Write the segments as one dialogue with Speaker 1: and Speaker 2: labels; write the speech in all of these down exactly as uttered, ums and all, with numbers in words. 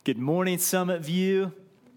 Speaker 1: Good morning, Summit View.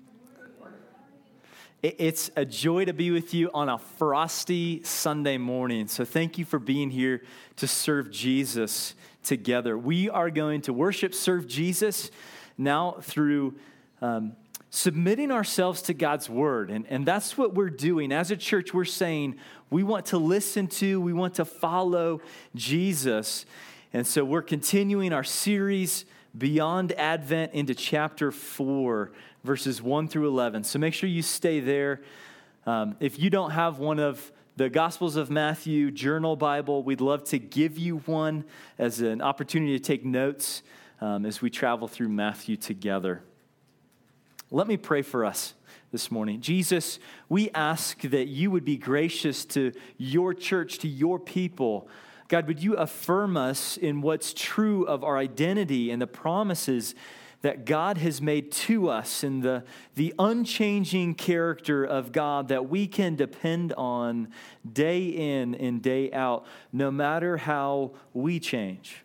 Speaker 1: It's a joy to be with you on a frosty Sunday morning. So thank you for being here to serve Jesus together. We are going to worship, serve Jesus now through um, submitting ourselves to God's word. And, and that's what we're doing. As a church, we're saying we want to listen to, we want to follow Jesus. And so we're continuing our series Beyond Advent into chapter four, verses one through eleven. So make sure you stay there. Um, if you don't have one of the Gospels of Matthew Journal Bible, we'd love to give you one as an opportunity to take notes um, as we travel through Matthew together. Let me pray for us this morning. Jesus, we ask that you would be gracious to your church, to your people. God, would you affirm us in what's true of our identity and the promises that God has made to us in the, the unchanging character of God that we can depend on day in and day out, no matter how we change.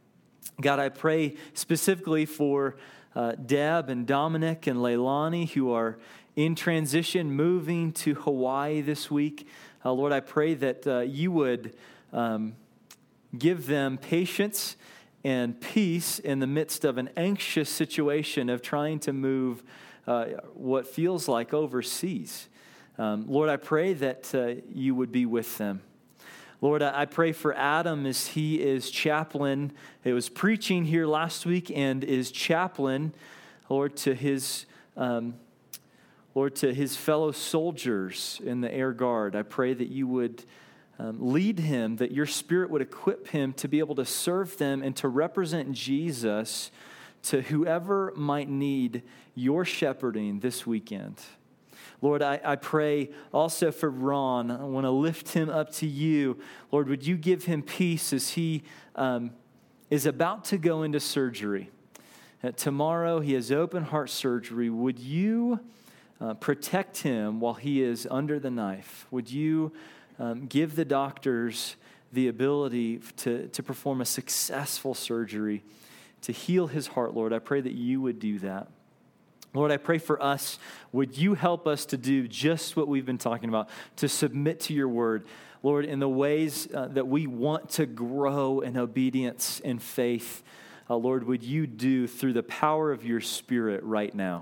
Speaker 1: God, I pray specifically for uh, Deb and Dominic and Leilani who are in transition, moving to Hawaii this week. Uh, Lord, I pray that uh, you would Um, give them patience and peace in the midst of an anxious situation of trying to move uh, what feels like overseas. Um, Lord, I pray that uh, you would be with them. Lord, I pray for Adam as he is chaplain. It was preaching here last week and is chaplain, Lord, to his um, Lord, to his fellow soldiers in the Air Guard. I pray that you would Um, lead him, that your Spirit would equip him to be able to serve them and to represent Jesus to whoever might need your shepherding this weekend. Lord, I, I pray also for Ron. I want to lift him up to you. Lord, would you give him peace as he um, is about to go into surgery? Uh, tomorrow he has open heart surgery. Would you uh, protect him while he is under the knife? Would you Um, give the doctors the ability to, to perform a successful surgery, to heal his heart, Lord. I pray that you would do that. Lord, I pray for us. Would you help us to do just what we've been talking about, to submit to your word, Lord, in the ways uh, that we want to grow in obedience and faith. Uh, Lord, would you do through the power of your Spirit right now?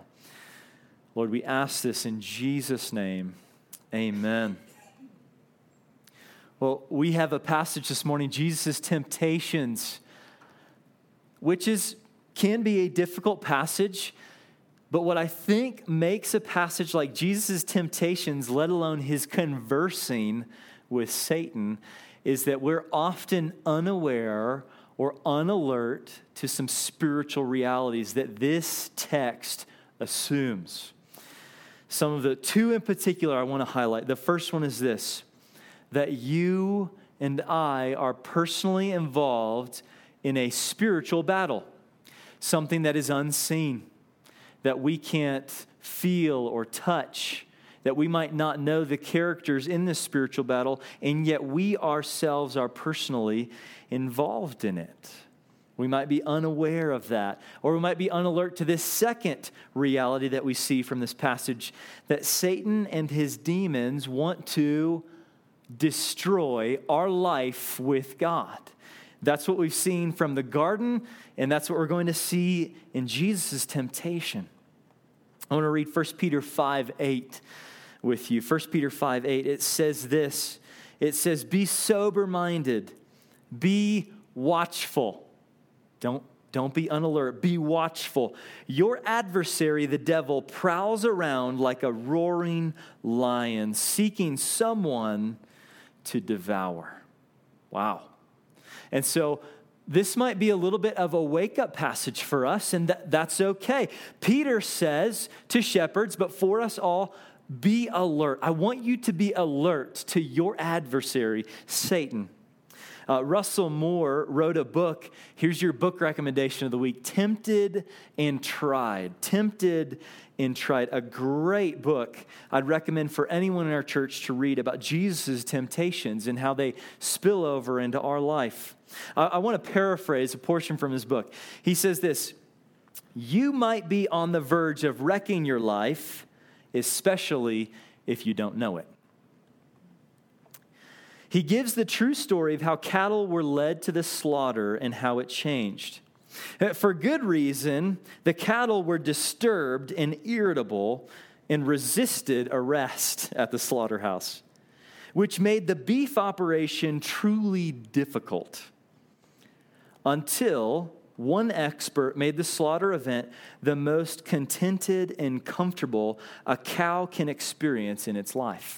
Speaker 1: Lord, we ask this in Jesus' name. Amen. Well, we have a passage this morning, Jesus' temptations, which is can be a difficult passage, but what I think makes a passage like Jesus' temptations, let alone his conversing with Satan, is that we're often unaware or unalert to some spiritual realities that this text assumes. Some of the two in particular I want to highlight. The first one is this: that you and I are personally involved in a spiritual battle, something that is unseen, that we can't feel or touch, that we might not know the characters in this spiritual battle, and yet we ourselves are personally involved in it. We might be unaware of that, or we might be unalert to this second reality that we see from this passage, that Satan and his demons want to destroy our life with God. That's what we've seen from the garden, and that's what we're going to see in Jesus' temptation. I want to read First Peter five eight with you. First Peter five eight, it says this. It says, be sober-minded, be watchful. Don't, don't be unalert, be watchful. Your adversary, the devil, prowls around like a roaring lion, seeking someone to devour. Wow. And so this might be a little bit of a wake-up passage for us, and that, that's okay. Peter says to shepherds, but for us all, be alert. I want you to be alert to your adversary, Satan. Uh, Russell Moore wrote a book. Here's your book recommendation of the week, Tempted and Tried. Tempted and Tried, a great book I'd recommend for anyone in our church to read about Jesus' temptations and how they spill over into our life. I, I want to paraphrase a portion from his book. He says this: you might be on the verge of wrecking your life, especially if you don't know it. He gives the true story of how cattle were led to the slaughter and how it changed. For good reason, the cattle were disturbed and irritable and resisted arrest at the slaughterhouse, which made the beef operation truly difficult until one expert made the slaughter event the most contented and comfortable a cow can experience in its life.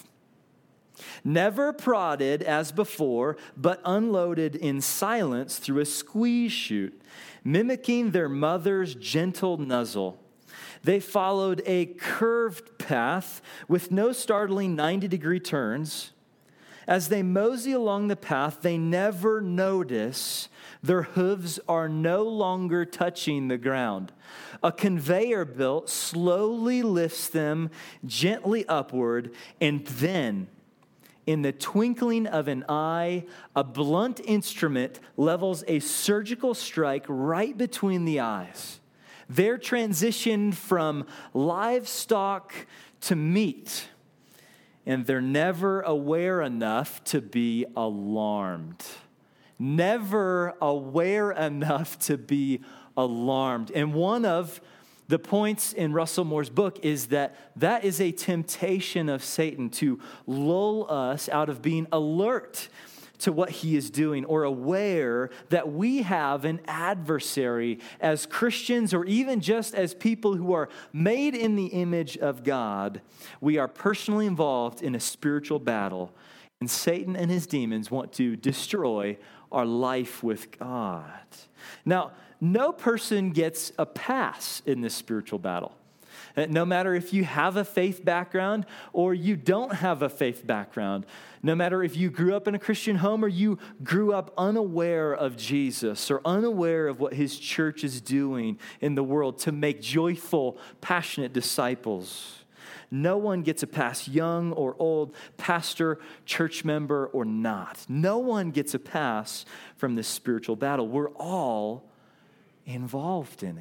Speaker 1: Never prodded as before, but unloaded in silence through a squeeze chute, mimicking their mother's gentle nuzzle. They followed a curved path with no startling ninety-degree turns. As they mosey along the path, they never notice their hooves are no longer touching the ground. A conveyor belt slowly lifts them gently upward, and then, in the twinkling of an eye, a blunt instrument levels a surgical strike right between the eyes. They're transitioned from livestock to meat, and they're never aware enough to be alarmed. Never aware enough to be alarmed. And one of the points in Russell Moore's book is that that is a temptation of Satan to lull us out of being alert to what he is doing or aware that we have an adversary as Christians or even just as people who are made in the image of God. We are personally involved in a spiritual battle, and Satan and his demons want to destroy our life with God. Now, no person gets a pass in this spiritual battle. No matter if you have a faith background or you don't have a faith background, no matter if you grew up in a Christian home or you grew up unaware of Jesus or unaware of what his church is doing in the world to make joyful, passionate disciples, no one gets a pass, young or old, pastor, church member, or not. No one gets a pass from this spiritual battle. We're all involved in it.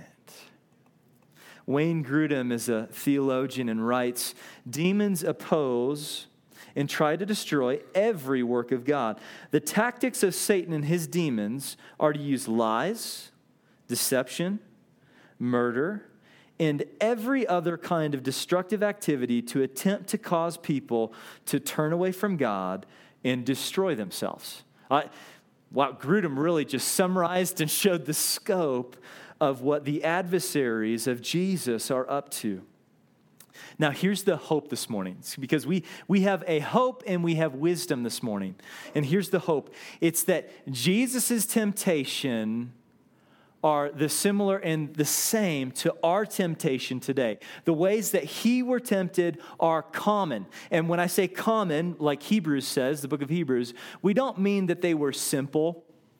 Speaker 1: Wayne Grudem is a theologian and writes, demons oppose and try to destroy every work of God. The tactics of Satan and his demons are to use lies, deception, murder, and every other kind of destructive activity to attempt to cause people to turn away from God and destroy themselves. I, wow, Grudem really just summarized and showed the scope of what the adversaries of Jesus are up to. Now, here's the hope this morning, it's because we, we have a hope and we have wisdom this morning. And here's the hope. It's that Jesus' temptation are the similar and the same to our temptation today. The ways that he were tempted are common. And when I say common, like Hebrews says, the book of Hebrews, we don't mean that they were simple.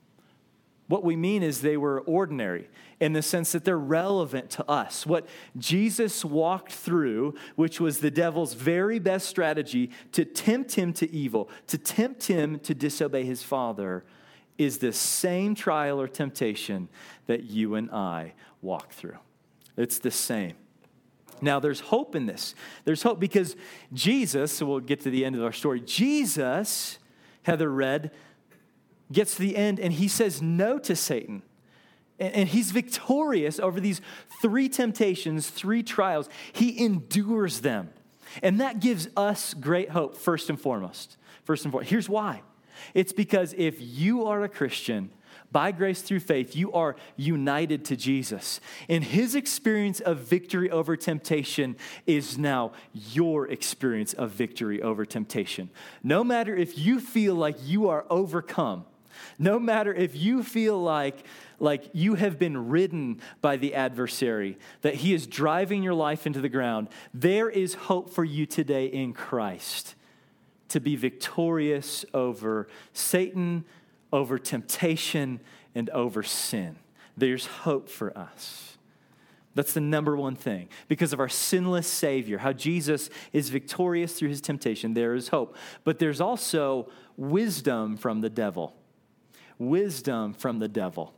Speaker 1: What we mean is they were ordinary in the sense that they're relevant to us. What Jesus walked through, which was the devil's very best strategy to tempt him to evil, to tempt him to disobey his Father, is the same trial or temptation that you and I walk through. It's the same. Now, there's hope in this. There's hope because Jesus, so we'll get to the end of our story, Jesus, Heather read, gets to the end and he says no to Satan. And he's victorious over these three temptations, three trials. He endures them. And that gives us great hope, first and foremost. First and foremost. Here's why. It's because if you are a Christian, by grace through faith, you are united to Jesus. And his experience of victory over temptation is now your experience of victory over temptation. No matter if you feel like you are overcome, no matter if you feel like, like you have been ridden by the adversary, that he is driving your life into the ground, there is hope for you today in Christ to be victorious over Satan, over temptation, and over sin. There's hope for us. That's the number one thing. Because of our sinless Savior, how Jesus is victorious through his temptation, there is hope. But there's also wisdom from the devil. Wisdom from the devil.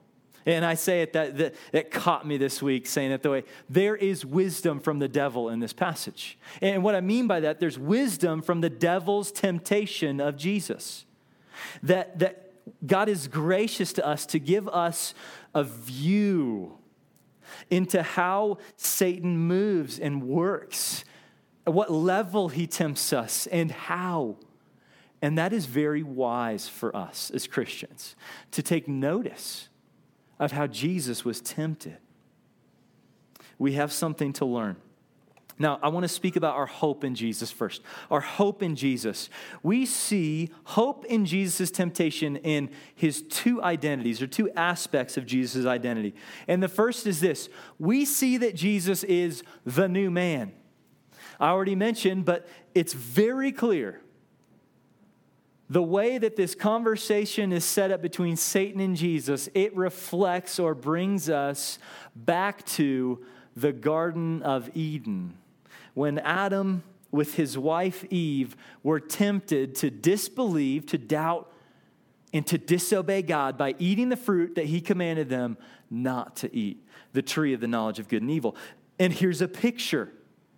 Speaker 1: And I say it that, that that caught me this week, saying it the way, there is wisdom from the devil in this passage. And what I mean by that, there's wisdom from the devil's temptation of Jesus. That, that God is gracious to us to give us a view into how Satan moves and works, at what level he tempts us, and how. And that is very wise for us as Christians to take notice of how Jesus was tempted. We have something to learn. Now, I want to speak about our hope in Jesus first. Our hope in Jesus. We see hope in Jesus' temptation in his two identities, or two aspects of Jesus' identity. And the first is this: we see that Jesus is the new man. I already mentioned, but it's very clear. The way that this conversation is set up between Satan and Jesus, it reflects or brings us back to the Garden of Eden, when Adam with his wife Eve were tempted to disbelieve, to doubt, and to disobey God by eating the fruit that he commanded them not to eat, the tree of the knowledge of good and evil. And here's a picture.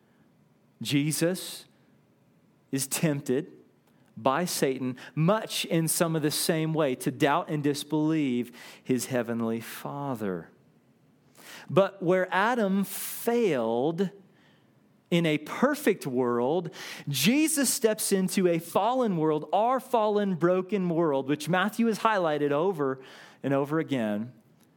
Speaker 1: Jesus is tempted by Satan, much in some of the same way, to doubt and disbelieve his heavenly Father. But where Adam failed in a perfect world, Jesus steps into a fallen world, our fallen, broken world, which Matthew has highlighted over and over again,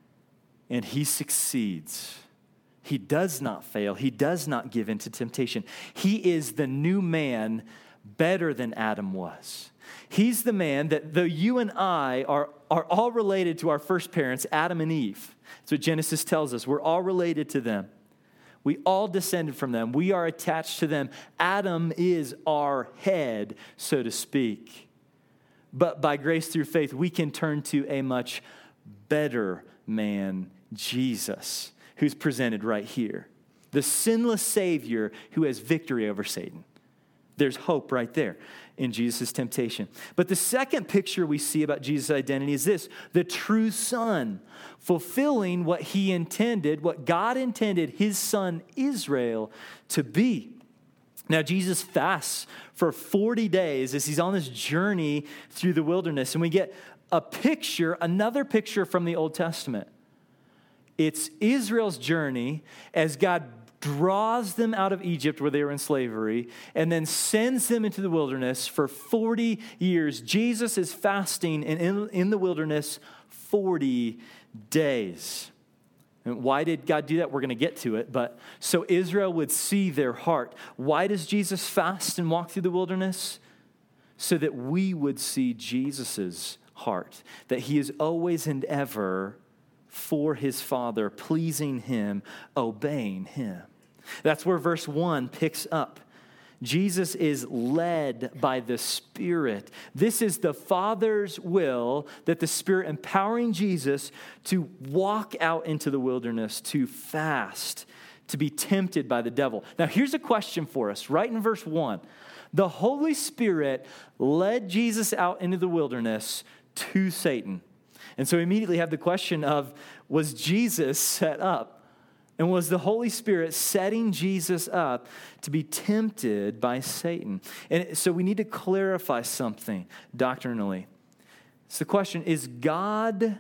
Speaker 1: and he succeeds. He does not fail. He does not give in to temptation. He is the new man, better than Adam was. He's the man that, though you and I are, are all related to our first parents, Adam and Eve. That's what Genesis tells us. We're all related to them. We all descended from them. We are attached to them. Adam is our head, so to speak. But by grace through faith, we can turn to a much better man, Jesus, who's presented right here. The sinless Savior who has victory over Satan. There's hope right there in Jesus' temptation. But the second picture we see about Jesus' identity is this: the true Son, fulfilling what he intended, what God intended his son Israel to be. Now, Jesus fasts for forty days as he's on this journey through the wilderness. And we get a picture, another picture from the Old Testament. It's Israel's journey as God draws them out of Egypt where they were in slavery, and then sends them into the wilderness for forty years. Jesus is fasting in, in, in the wilderness forty days. And why did God do that? We're going to get to it. But so Israel would see their heart. Why does Jesus fast and walk through the wilderness? So that we would see Jesus's heart. That he is always and ever for his Father, pleasing him, obeying him. That's where verse one picks up. Jesus is led by the Spirit. This is the Father's will, that the Spirit empowering Jesus to walk out into the wilderness, to fast, to be tempted by the devil. Now, here's a question for us, right in verse one. The Holy Spirit led Jesus out into the wilderness to Satan. And so we immediately have the question of, was Jesus set up? And was the Holy Spirit setting Jesus up to be tempted by Satan? And so we need to clarify something doctrinally. So the question, is God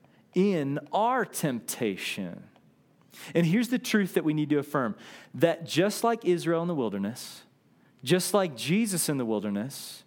Speaker 1: in our temptation? And here's the truth that we need to affirm. That just like Israel in the wilderness, just like Jesus in the wilderness,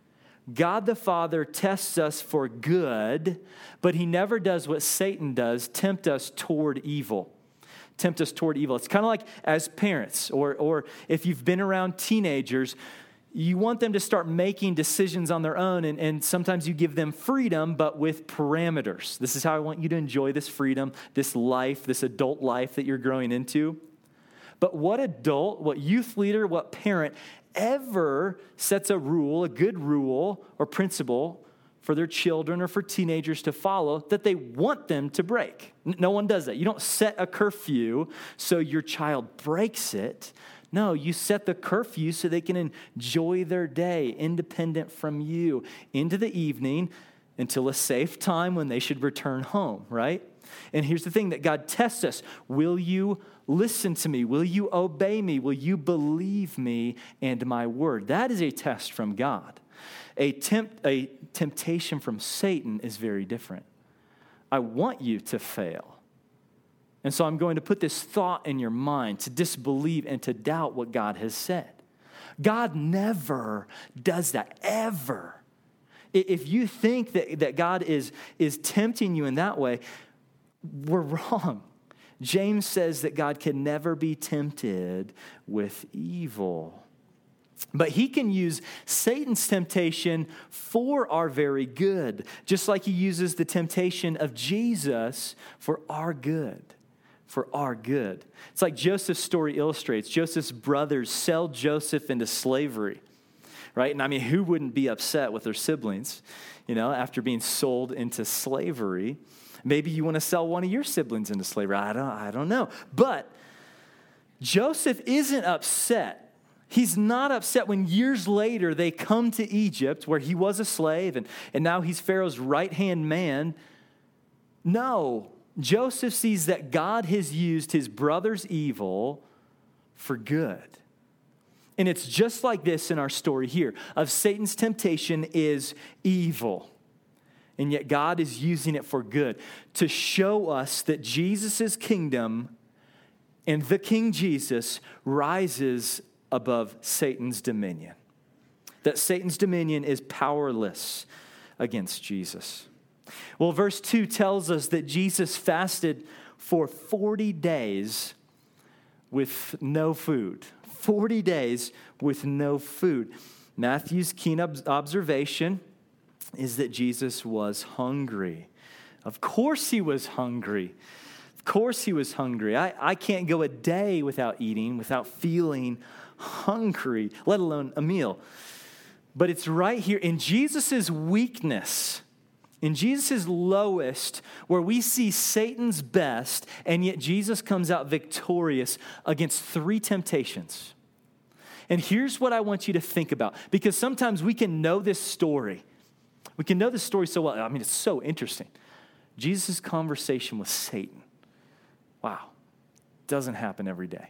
Speaker 1: God the Father tests us for good, but he never does what Satan does, tempt us toward evil. Tempt us toward evil. It's kind of like as parents, or or if you've been around teenagers, you want them to start making decisions on their own, and, and sometimes you give them freedom, but with parameters. This is how I want you to enjoy this freedom, this life, this adult life that you're growing into. But what adult, what youth leader, what parent ever sets a rule, a good rule or principle for their children or for teenagers to follow that they want them to break? No one does that. You don't set a curfew so your child breaks it. No, you set the curfew so they can enjoy their day independent from you into the evening until a safe time when they should return home, right? And here's the thing that God tests us. Will you listen to me? Will you obey me? Will you believe me and my word? That is a test from God. A, tempt, a temptation from Satan is very different. I want you to fail. And so I'm going to put this thought in your mind to disbelieve and to doubt what God has said. God never does that, ever. If you think that, that God is, is tempting you in that way, we're wrong. James says that God can never be tempted with evil. But he can use Satan's temptation for our very good, just like he uses the temptation of Jesus for our good. For our good. It's like Joseph's story illustrates. Joseph's brothers sell Joseph into slavery, right? And I mean, who wouldn't be upset with their siblings, you know, after being sold into slavery? Maybe you want to sell one of your siblings into slavery. I don't, I don't know. But Joseph isn't upset. He's not upset when years later they come to Egypt where he was a slave and, and now he's Pharaoh's right-hand man. No. Joseph sees that God has used his brother's evil for good. And it's just like this in our story here of Satan's temptation is evil. And yet God is using it for good to show us that Jesus' kingdom and the King Jesus rises above Satan's dominion. That Satan's dominion is powerless against Jesus. Well, verse two tells us that Jesus fasted for forty days with no food. forty days with no food. Matthew's keen observation is that Jesus was hungry. Of course he was hungry. Of course he was hungry. I, I can't go a day without eating, without feeling hungry, let alone a meal. But it's right here in Jesus' weakness, in Jesus' lowest, where we see Satan's best, and yet Jesus comes out victorious against three temptations. And here's what I want you to think about, because sometimes we can know this story. We can know this story so well. I mean, it's so interesting. Jesus' conversation with Satan. Wow. Doesn't happen every day.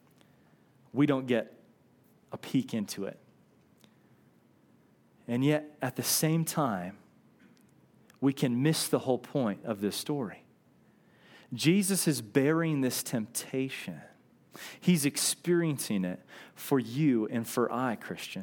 Speaker 1: We don't get a peek into it. And yet, at the same time, we can miss the whole point of this story. Jesus is bearing this temptation. He's experiencing it for you and for I, Christian.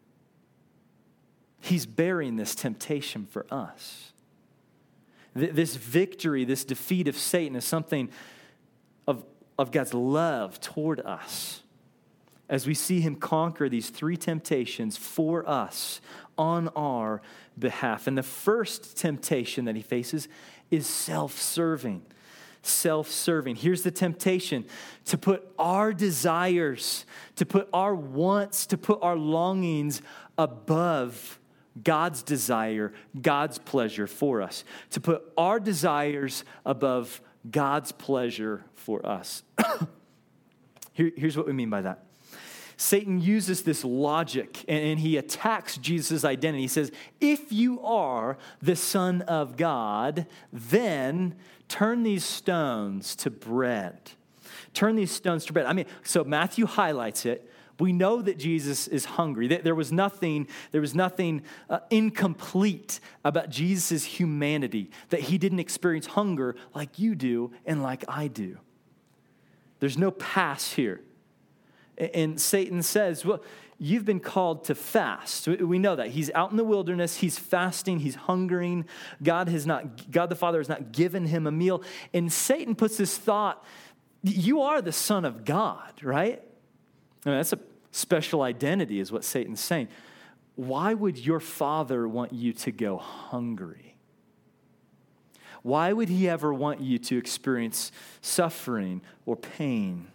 Speaker 1: He's bearing this temptation for us. This victory, this defeat of Satan is something of, of God's love toward us. As we see him conquer these three temptations for us on our behalf. And the first temptation that he faces is self-serving. Self-serving. Here's the temptation to put our desires, to put our wants, to put our longings above God's desire, God's pleasure for us. To put our desires above God's pleasure for us. Here, here's what we mean by that. Satan uses this logic and, and he attacks Jesus' identity. He says, if you are the Son of God, then turn these stones to bread. Turn these stones to bread. I mean, so Matthew highlights it. We know that Jesus is hungry. There was nothing, there was nothing uh, incomplete about Jesus' humanity, that he didn't experience hunger like you do and like I do. There's no pass here. And Satan says, well, you've been called to fast. We know that. He's out in the wilderness. He's fasting. He's hungering. God has not, God the Father has not given him a meal. And Satan puts this thought, you are the Son of God, right? I mean, that's a special identity is what Satan's saying. Why would your Father want you to go hungry? Why would he ever want you to experience suffering or pain?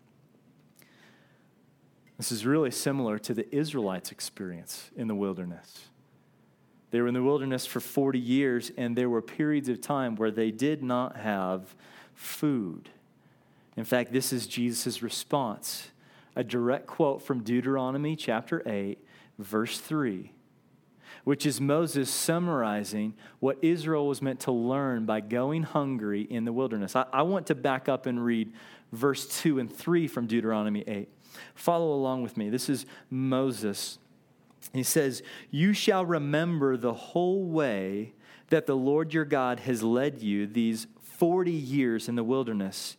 Speaker 1: This is really similar to the Israelites' experience in the wilderness. They were in the wilderness for forty years, and there were periods of time where they did not have food. In fact, this is Jesus' response. A direct quote from Deuteronomy chapter eight, verse three. which is Moses summarizing what Israel was meant to learn by going hungry in the wilderness. I, I want to back up and read verse two and three from Deuteronomy eight. Follow along with me. This is Moses. He says, "You shall remember the whole way that the Lord your God has led you these forty years in the wilderness,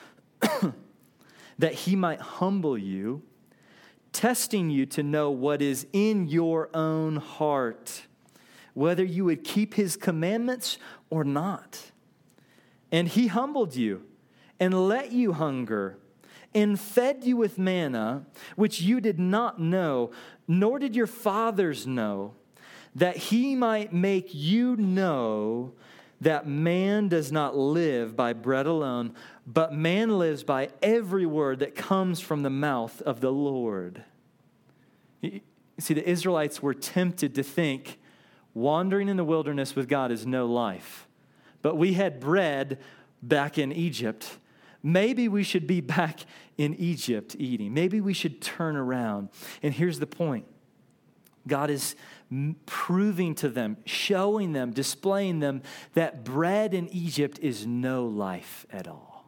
Speaker 1: that he might humble you, testing you to know what is in your own heart, whether you would keep his commandments or not. And he humbled you and let you hunger and fed you with manna, which you did not know, nor did your fathers know, that he might make you know that man does not live by bread alone, but man lives by every word that comes from the mouth of the Lord." You see, the Israelites were tempted to think wandering in the wilderness with God is no life. But we had bread back in Egypt. Maybe we should be back in Egypt eating. Maybe we should turn around. And here's the point. God is proving to them, showing them, displaying them that bread in Egypt is no life at all.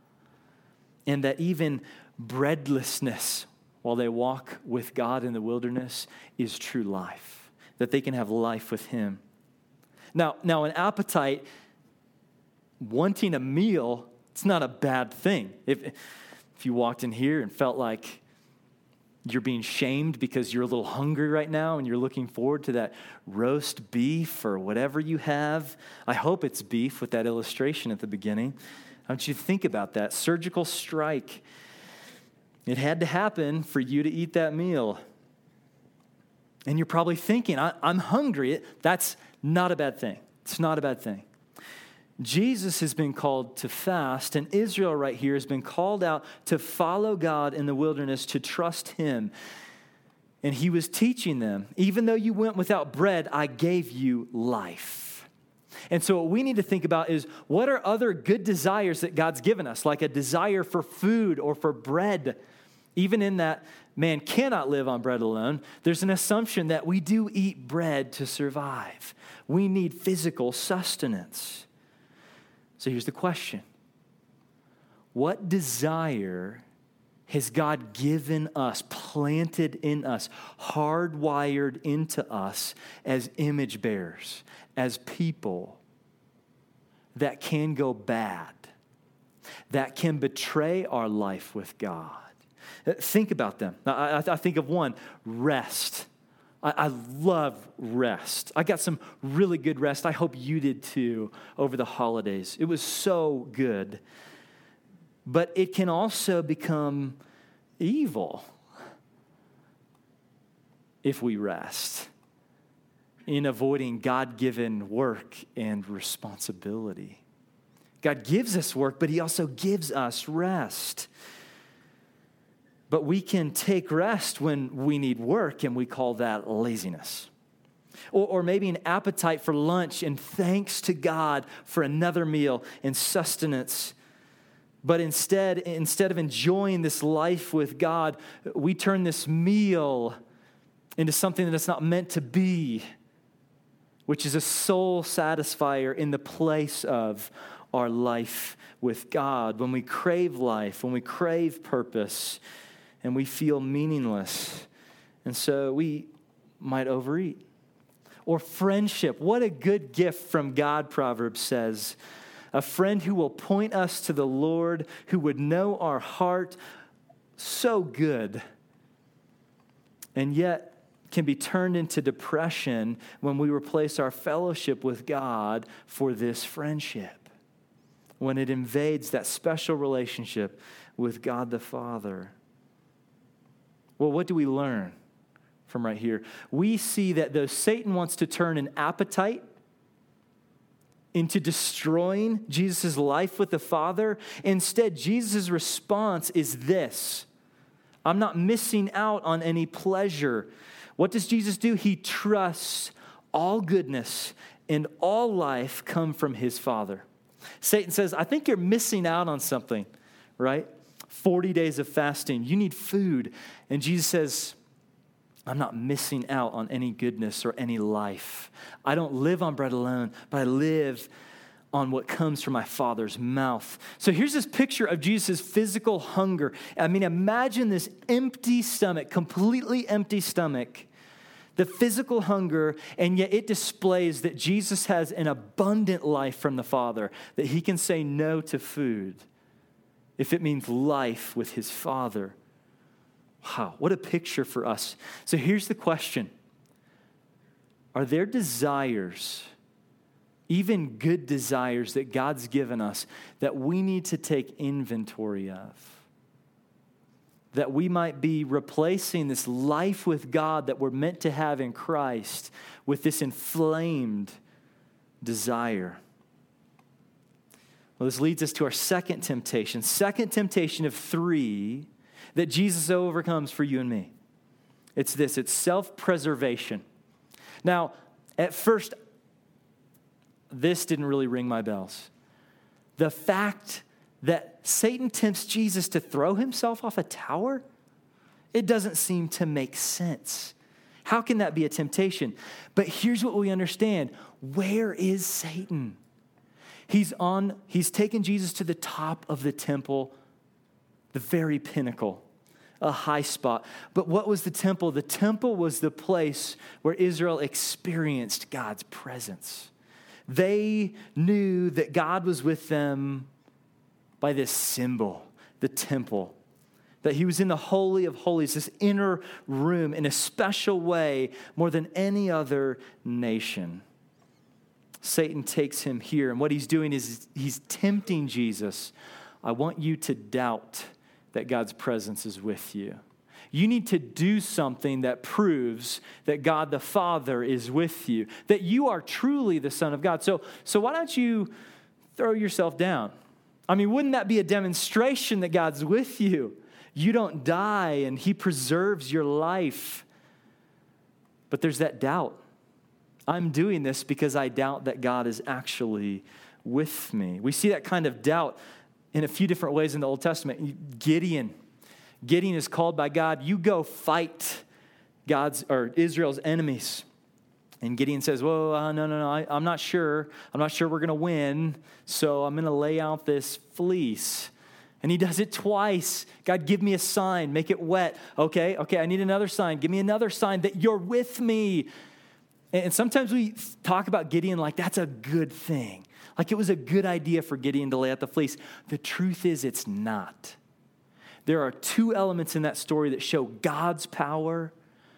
Speaker 1: And that even breadlessness while they walk with God in the wilderness is true life. That they can have life with him. Now, now an appetite, wanting a meal, it's not a bad thing. If, if you walked in here and felt like you're being shamed because you're a little hungry right now and you're looking forward to that roast beef or whatever you have. I hope it's beef with that illustration at the beginning. I want you to think about that. Surgical strike. It had to happen for you to eat that meal. And you're probably thinking, I, I'm hungry. That's not a bad thing. It's not a bad thing. Jesus has been called to fast, and Israel right here has been called out to follow God in the wilderness, to trust him. And he was teaching them, even though you went without bread, I gave you life. And so what we need to think about is, what are other good desires that God's given us, like a desire for food or for bread? Even in that man cannot live on bread alone, there's an assumption that we do eat bread to survive. We need physical sustenance. So here's the question. What desire has God given us, planted in us, hardwired into us as image bearers, as people that can go bad, that can betray our life with God? Think about them. I, I think of one, rest. I, I love rest. I got some really good rest. I hope you did too over the holidays. It was so good. But it can also become evil if we rest in avoiding God-given work and responsibility. God gives us work, but he also gives us rest. But we can take rest when we need work, and we call that laziness. Or, or maybe an appetite for lunch and thanks to God for another meal and sustenance. But instead, instead of enjoying this life with God, we turn this meal into something that it's not meant to be, which is a soul satisfier in the place of our life with God. When we crave life, when we crave purpose, and we feel meaningless, and so we might overeat. Or friendship. What a good gift from God, Proverbs says. A friend who will point us to the Lord, who would know our heart. So good. And yet can be turned into depression when we replace our fellowship with God for this friendship. When it invades that special relationship with God the Father. Well, what do we learn from right here? We see that though Satan wants to turn an appetite into destroying Jesus' life with the Father, instead, Jesus' response is this. I'm not missing out on any pleasure. What does Jesus do? He trusts all goodness and all life come from his Father. Satan says, I think you're missing out on something, right? forty days of fasting. You need food. And Jesus says, I'm not missing out on any goodness or any life. I don't live on bread alone, but I live on what comes from my Father's mouth. So here's this picture of Jesus' physical hunger. I mean, imagine this empty stomach, completely empty stomach, the physical hunger, and yet it displays that Jesus has an abundant life from the Father, that he can say no to food if it means life with his Father. Wow, what a picture for us. So here's the question. Are there desires, even good desires that God's given us, that we need to take inventory of? That we might be replacing this life with God that we're meant to have in Christ with this inflamed desire. Well, this leads us to our second temptation. Second temptation of three that Jesus overcomes for you and me. It's this, it's self-preservation. Now, at first, this didn't really ring my bells. The fact that Satan tempts Jesus to throw himself off a tower, it doesn't seem to make sense. How can that be a temptation? But here's what we understand. Where is Satan? He's on, he's taken Jesus to the top of the temple, the very pinnacle, a high spot. But what was the temple? The temple was the place where Israel experienced God's presence. They knew that God was with them by this symbol, the temple, that he was in the Holy of Holies, this inner room in a special way more than any other nation. Satan takes him here, and what he's doing is he's tempting Jesus. I want you to doubt that God's presence is with you. You need to do something that proves that God the Father is with you, that you are truly the Son of God. So, so why don't you throw yourself down? I mean, wouldn't that be a demonstration that God's with you? You don't die and he preserves your life. But there's that doubt. I'm doing this because I doubt that God is actually with me. We see that kind of doubt in a few different ways in the Old Testament. Gideon. Gideon is called by God, you go fight God's or Israel's enemies. And Gideon says, whoa, uh, no, no, no, I, I'm not sure. I'm not sure we're going to win, so I'm going to lay out this fleece. And he does it twice. God, give me a sign. Make it wet. Okay, okay, I need another sign. Give me another sign that you're with me. And sometimes we talk about Gideon like that's a good thing. Like it was a good idea for Gideon to lay out the fleece. The truth is it's not. There are two elements in that story that show God's power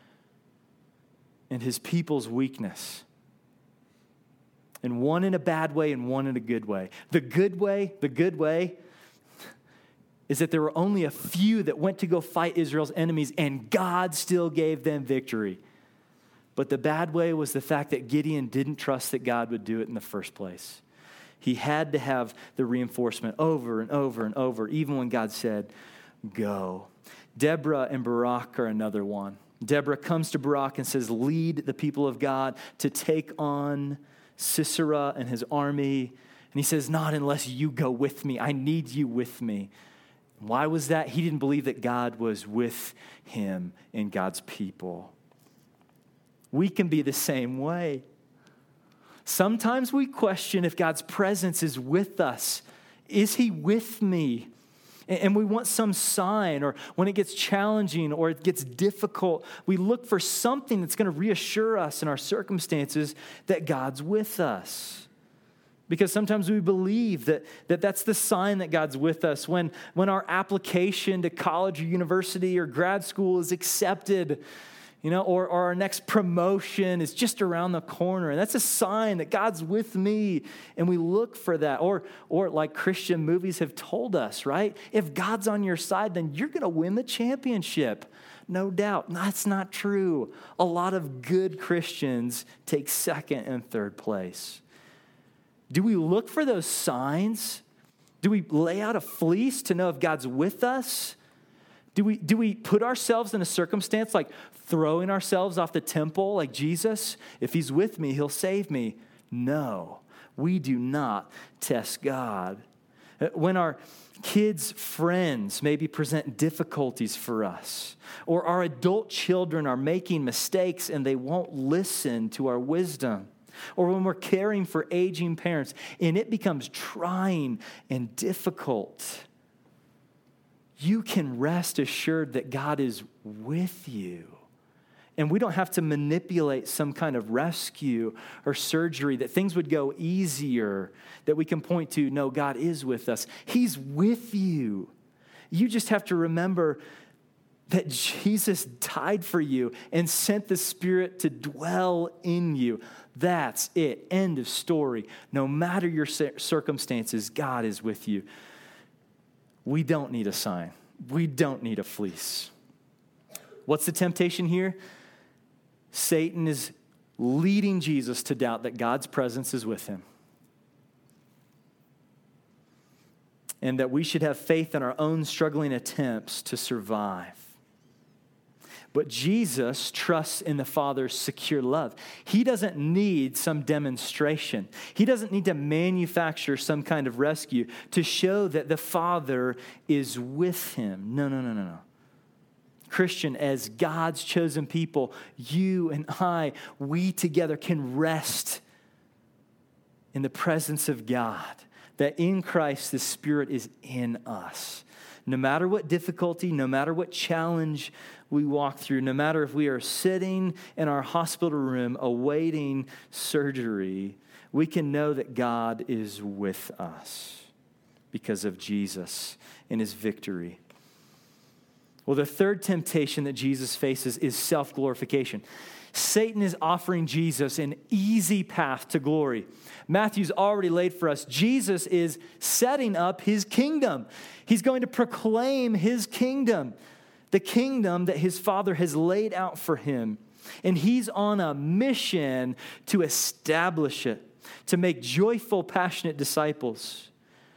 Speaker 1: and his people's weakness. And one in a bad way and one in a good way. The good way, the good way is that there were only a few that went to go fight Israel's enemies and God still gave them victory. But the bad way was the fact that Gideon didn't trust that God would do it in the first place. He had to have the reinforcement over and over and over, even when God said, go. Deborah and Barak are another one. Deborah comes to Barak and says, lead the people of God to take on Sisera and his army. And he says, not unless you go with me. I need you with me. Why was that? He didn't believe that God was with him and God's people. We can be the same way. Sometimes we question if God's presence is with us. Is he with me? And we want some sign, or when it gets challenging or it gets difficult, we look for something that's going to reassure us in our circumstances that God's with us. Because sometimes we believe that, that that's the sign that God's with us. When, when our application to college or university or grad school is accepted, you know, or, or our next promotion is just around the corner. And that's a sign that God's with me. And we look for that. Or, or like Christian movies have told us, right? If God's on your side, then you're going to win the championship. No doubt. That's not true. A lot of good Christians take second and third place. Do we look for those signs? Do we lay out a fleece to know if God's with us? Do we, do we put ourselves in a circumstance like throwing ourselves off the temple like Jesus? If he's with me, he'll save me. No, we do not test God. When our kids' friends maybe present difficulties for us, or our adult children are making mistakes and they won't listen to our wisdom, or when we're caring for aging parents and it becomes trying and difficult, you can rest assured that God is with you. And we don't have to manipulate some kind of rescue or surgery, that things would go easier, that we can point to, no, God is with us. He's with you. You just have to remember that Jesus died for you and sent the Spirit to dwell in you. That's it. End of story. No matter your circumstances, God is with you. We don't need a sign. We don't need a fleece. What's the temptation here? Satan is leading Jesus to doubt that God's presence is with him, and that we should have faith in our own struggling attempts to survive. But Jesus trusts in the Father's secure love. He doesn't need some demonstration. He doesn't need to manufacture some kind of rescue to show that the Father is with him. No, no, no, no, no. Christian, as God's chosen people, you and I, we together can rest in the presence of God, that in Christ the Spirit is in us. No matter what difficulty, no matter what challenge we walk through, no matter if we are sitting in our hospital room awaiting surgery, we can know that God is with us because of Jesus and his victory. Well, the third temptation that Jesus faces is self-glorification. Satan is offering Jesus an easy path to glory. Matthew's already laid for us. Jesus is setting up his kingdom. He's going to proclaim his kingdom, the kingdom that his Father has laid out for him. And he's on a mission to establish it, to make joyful, passionate disciples.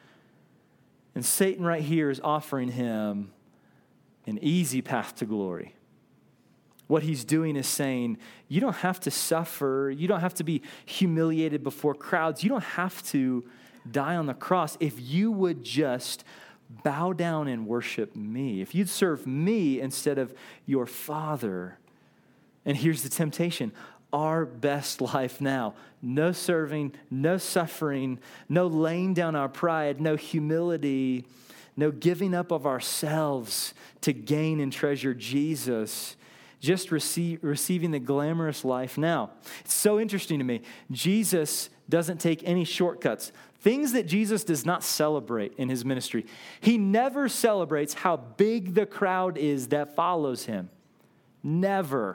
Speaker 1: And Satan right here is offering him an easy path to glory. What he's doing is saying, you don't have to suffer. You don't have to be humiliated before crowds. You don't have to die on the cross if you would just bow down and worship me. If you'd serve me instead of your Father. And here's the temptation. Our best life now. No serving, no suffering, no laying down our pride, no humility, no giving up of ourselves to gain and treasure Jesus, just receive, receiving the glamorous life now. It's so interesting to me. Jesus doesn't take any shortcuts. Things that Jesus does not celebrate in his ministry. He never celebrates how big the crowd is that follows him. Never.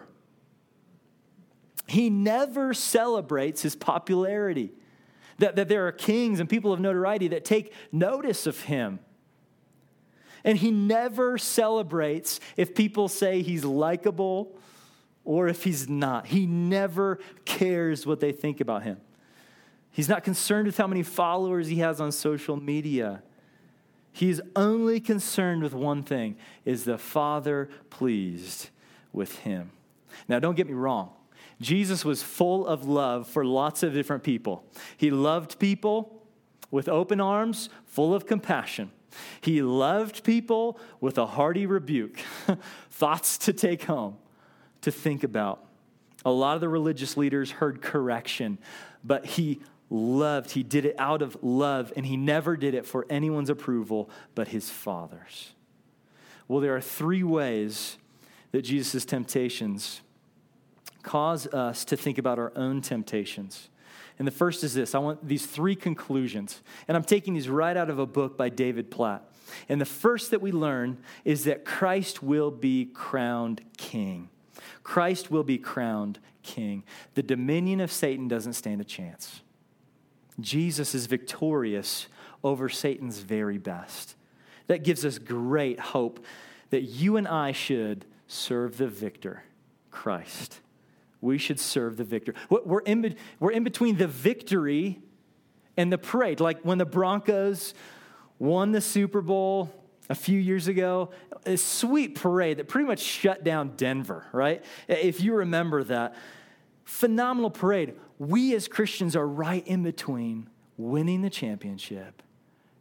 Speaker 1: He never celebrates his popularity. That, that there are kings and people of notoriety that take notice of him. And he never celebrates if people say he's likable or if he's not. He never cares what they think about him. He's not concerned with how many followers he has on social media. He's only concerned with one thing: is the Father pleased with him? Now, don't get me wrong. Jesus was full of love for lots of different people. He loved people with open arms, full of compassion. He loved people with a hearty rebuke, thoughts to take home, to think about. A lot of the religious leaders heard correction, but he loved, he did it out of love, and he never did it for anyone's approval but his Father's. Well, there are three ways that Jesus' temptations cause us to think about our own temptations. And the first is this. I want these three conclusions. And I'm taking these right out of a book by David Platt. And the first that we learn is that Christ will be crowned king. Christ will be crowned king. The dominion of Satan doesn't stand a chance. Jesus is victorious over Satan's very best. That gives us great hope that you and I should serve the victor, Christ. We should serve the victor. We're in, we're in between the victory and the parade. Like when the Broncos won the Super Bowl a few years ago, a sweet parade that pretty much shut down Denver, right? If you remember that. Phenomenal parade. We as Christians are right in between winning the championship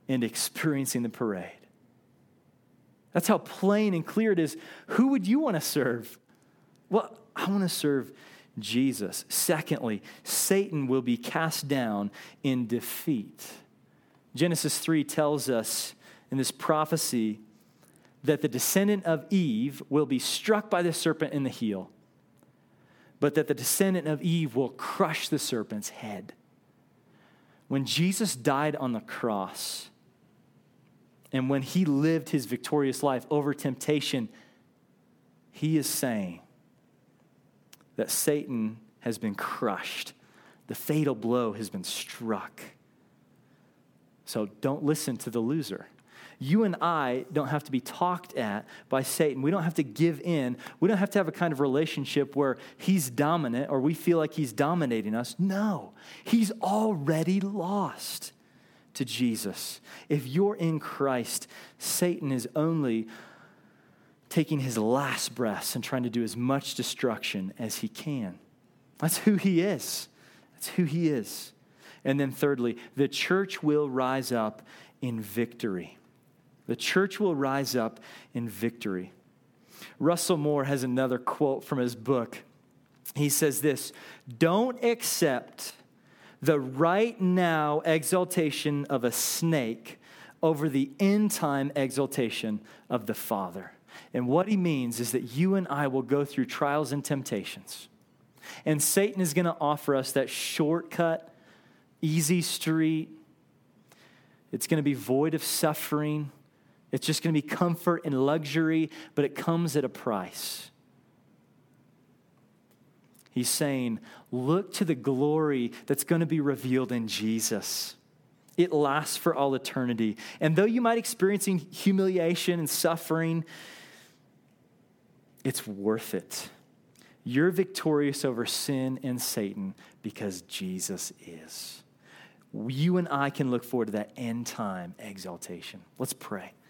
Speaker 1: and experiencing the parade. That's how plain and clear it is. Who would you want to serve? Well, I want to serve Jesus. Secondly, Satan will be cast down in defeat. Genesis three tells us in this prophecy that the descendant of Eve will be struck by the serpent in the heel, but that the descendant of Eve will crush the serpent's head. When Jesus died on the cross, and when he lived his victorious life over temptation, he is saying that Satan has been crushed. The fatal blow has been struck. So don't listen to the loser. You and I don't have to be talked at by Satan. We don't have to give in. We don't have to have a kind of relationship where he's dominant or we feel like he's dominating us. No, he's already lost to Jesus. If you're in Christ, Satan is only taking his last breaths and trying to do as much destruction as he can. That's who he is. That's who he is. And then thirdly, the church will rise up in victory. The church will rise up in victory. Russell Moore has another quote from his book. He says this, "Don't accept the right now exaltation of a snake over the end time exaltation of the Father." And what he means is that you and I will go through trials and temptations. And Satan is going to offer us that shortcut, easy street. It's going to be void of suffering. It's just going to be comfort and luxury, but it comes at a price. He's saying, look to the glory that's going to be revealed in Jesus. It lasts for all eternity. And though you might experience humiliation and suffering, it's worth it. You're victorious over sin and Satan because Jesus is. You and I can look forward to that end time exaltation. Let's pray.